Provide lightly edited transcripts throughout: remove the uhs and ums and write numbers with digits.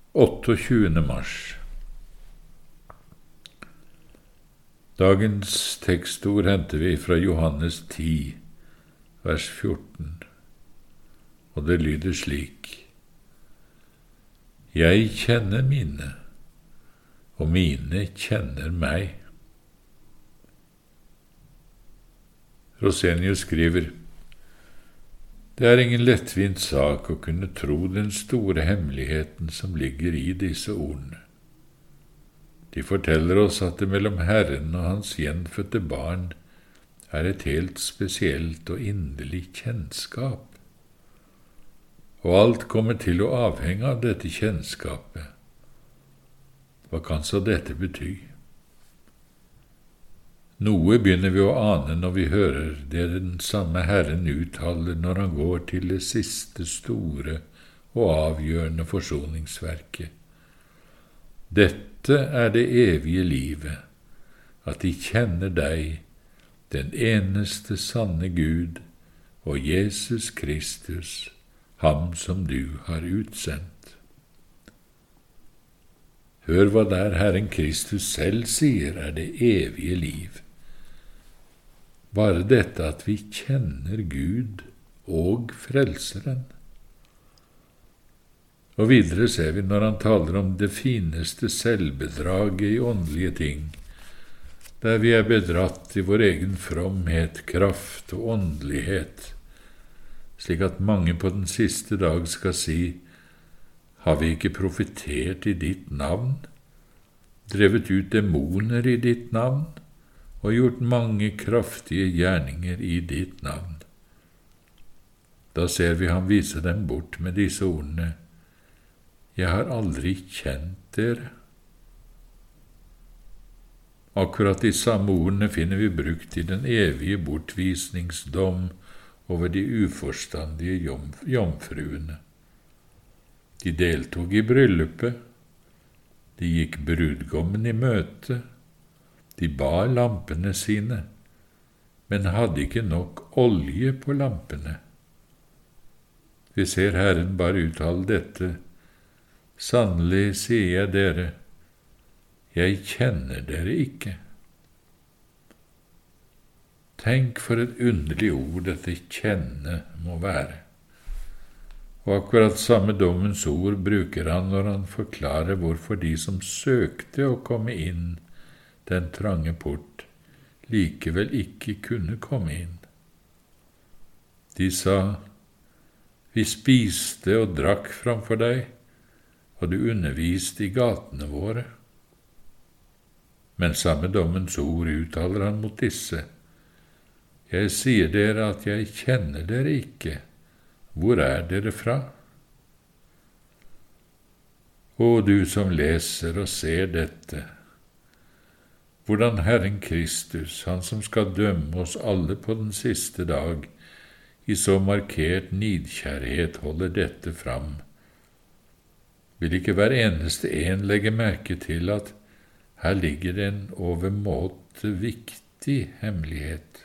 28. mars. Dagens tekstord henter vi fra Johannes 10, vers 14, og det lyder slik: Jeg kjenner mine, og mine kjenner meg. Rosenius skriver: Det er ingen lettvint sak å kunne tro den store hemmeligheten som ligger i disse ordene. De forteller oss at det mellom Herren og hans gjenfødte barn er et helt spesielt og inderlig kjennskap, og alt kommer til å avhenge av dette kjennskapet. Hva kan så dette bety? Noe begynner vi å ane når vi hører det den samme Herren uttaler når han går til det siste store og avgjørende forsoningsverket. Dette er det evige livet, at de kjenner deg, den eneste sanne Gud, og Jesus Kristus, ham som du har utsendt. Hør hva der Herren Kristus selv sier er det evige liv. Bare dette at vi kjenner Gud og Frelseren. Og videre ser vi når han taler om det fineste selvbedraget i åndelige ting, der vi er bedratt i vår egen fromhet, kraft og åndelighet, slik at mange på den siste dag skal si: Har vi ikke profetert i ditt navn, drevet ut demoner i ditt navn, og gjort mange kraftige gjerninger i ditt navn? Da ser vi ham vise dem bort med disse ordene: Jeg har aldri kjent dere. Akkurat de samme ordene finner vi brukt i den evige bortvisningsdom over de uforstandige jomfruene. De deltok i bryllupet, de gikk brudgommen i møte, de bar lampene sine, men hadde ikke nok olje på lampene. Vi ser Herren bare uttale dette: Sannelig sier jeg dere, jeg kjenner dere ikke. Tenk for et underlig ord dette kjenne må være. Og akkurat samme dommens ord bruker han når han forklarer hvorfor de som søkte å komme inn den trange port, likevel ikke kunne komme inn. De sa: Vi spiste og drakk framfor deg, og du underviste i gatene våre. Men samme dommens ord uttaler han mot disse: Jeg sier dere at jeg kjenner dere ikke. Hvor er dere fra? Å, du som leser og ser dette, hvordan Herren Kristus, han som skal dømme oss alle på den siste dag, i så markert nidkjærhet holder dette fram. Vil ikke hver eneste en legge merke til at her ligger det en overmåte viktig hemmelighet?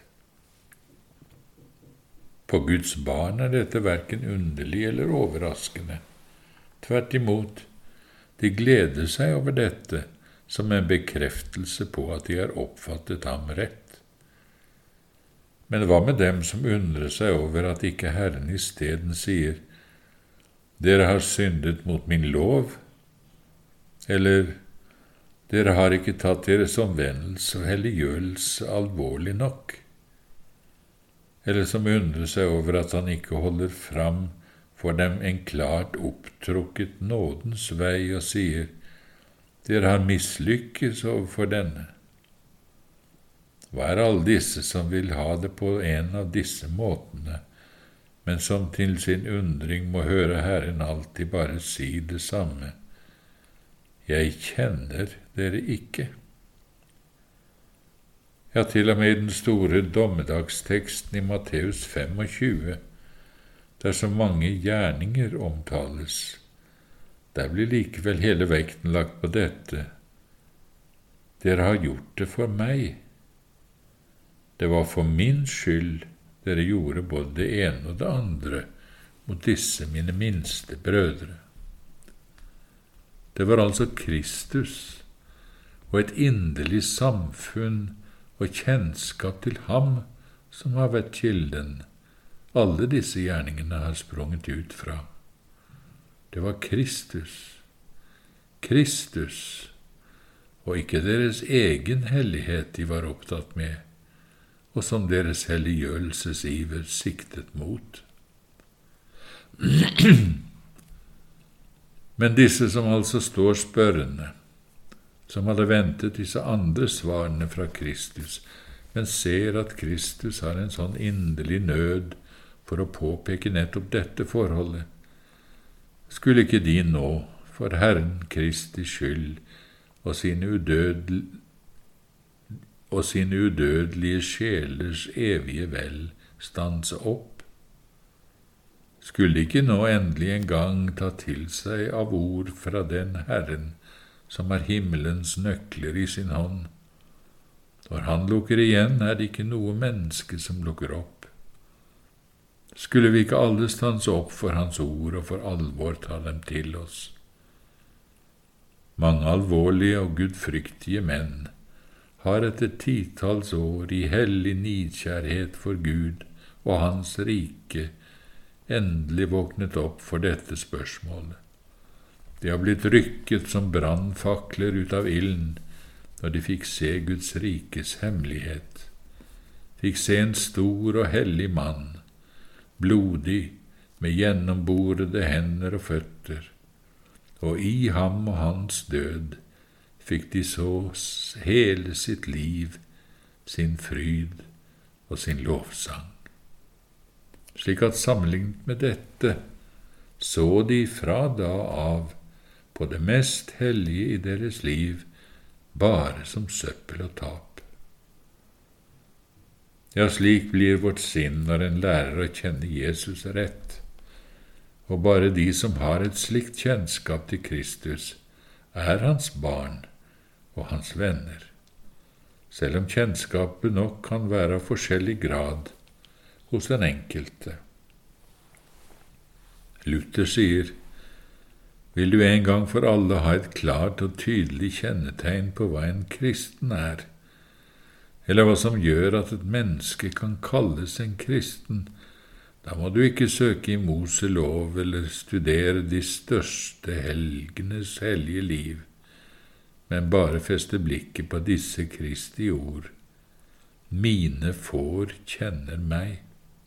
På Guds barn er dette hverken underlig eller overraskende. Tvert imot, de gleder seg over dette som en bekreftelse på at de har oppfattet ham rett. Men hva med dem som undrer seg over at ikke Herren i stedet sier: Dere har syndet mot min lov, eller dere har ikke tatt deres omvendelse og helliggjørelse alvorlig nok? Eller som undrer seg over at han ikke holder fram for dem en klart opptrukket nådens vei og sier: Dere har mislykkes overfor denne. Hva er alle disse som vil ha det på en av disse måtene, men som til sin undring må høre Herren alltid bare si det samme: Jeg kjenner dere ikke. Ja, til og med i den store dommedagsteksten i Matteus 25, der så mange gjerninger omtales, der blir likevel hele vekten lagt på dette: Dere har gjort det for meg. Det var for min skyld dere gjorde både det ene og det andre mot disse mine minste brødre. Det var altså Kristus og et inderlig samfunn og kjennskap til ham som har vært kilden alle disse gjerningene har sprunget ut fra. Det var Kristus, og ikke deres egen hellighet de var opptatt med, og som deres helliggjørelsesiver siktet mot. Men disse som altså står spørrende, som hadde ventet disse andre svarene fra Kristus, men ser at Kristus har en sånn inderlig nød for å påpeke nettopp dette forholdet, skulle ikke de nå, for Herren Kristi skyld og sine udødelige sjelers evige vel, stanse opp? Skulle ikke nå endelig en gang ta til seg av ord fra den Herren som har himmelens nøkler i sin hånd? Når han lukker igjen, er det ikke noe menneske som lukker opp. Skulle vi ikke alle stanse opp for hans ord og for alvor ta dem til oss? Mange alvorlige og gudfryktige menn har etter titalls år i hellig nidkjærhet for Gud og hans rike endelig våknet opp for dette spørsmålet. De har blitt rykket som brannfakler ut av ilden når de fikk se Guds rikes hemmelighet, fikk se en stor og hellig mann, blodig, med gjennomborede hender og føtter, og i ham og hans død fikk de så hele sitt liv, sin fryd og sin lovsang. Slik at sammenlignet med dette så de fra da av på det mest hellige i deres liv bare som søppel og tap. Ja, slik blir vårt sinn når en lærer å kjenne Jesus rett, og bare de som har et slikt kjennskap til Kristus, er hans barn og hans venner, selv om kjennskapet nok kan være av forskjellig grad hos den enkelte. Luther sier, vil du en gang for alle ha et klart og tydelig kjennetegn på hva en kristen er, eller hva som gjør at et menneske kan kalles en kristen, da må du ikke søke i Moselov eller studere de største helgenes hellige liv, men bare feste blikket på disse Kristi ord. Mine får kjenner meg.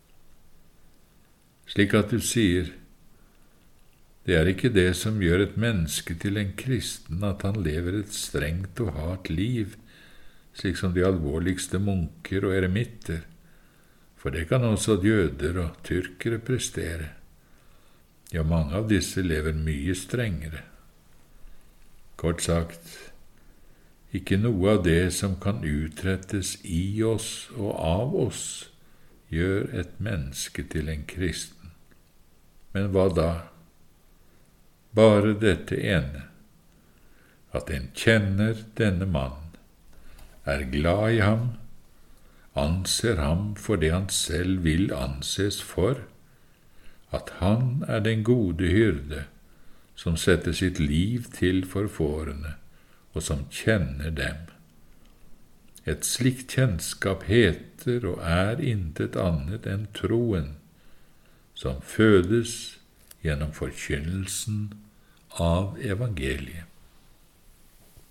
Slik at du sier, det er ikke det som gjør et menneske til en kristen at han lever et strengt og hardt liv, slik som de alvorligste munker og eremitter, for det kan også jøder og tyrkere prestere. Ja, mange av disse lever mye strengere. Kort sagt, ikke noe av det som kan utrettes i oss og av oss, gjør et menneske til en kristen. Men hva da? Bare dette ene, at en kjenner denne mannen, er glad i ham, anser ham for det han selv vil anses for, at han er den gode hyrde som setter sitt liv til for fårene og som kjenner dem. Et slikt kjennskap heter og er intet annet enn troen, som fødes gjennom forkynnelsen av evangeliet.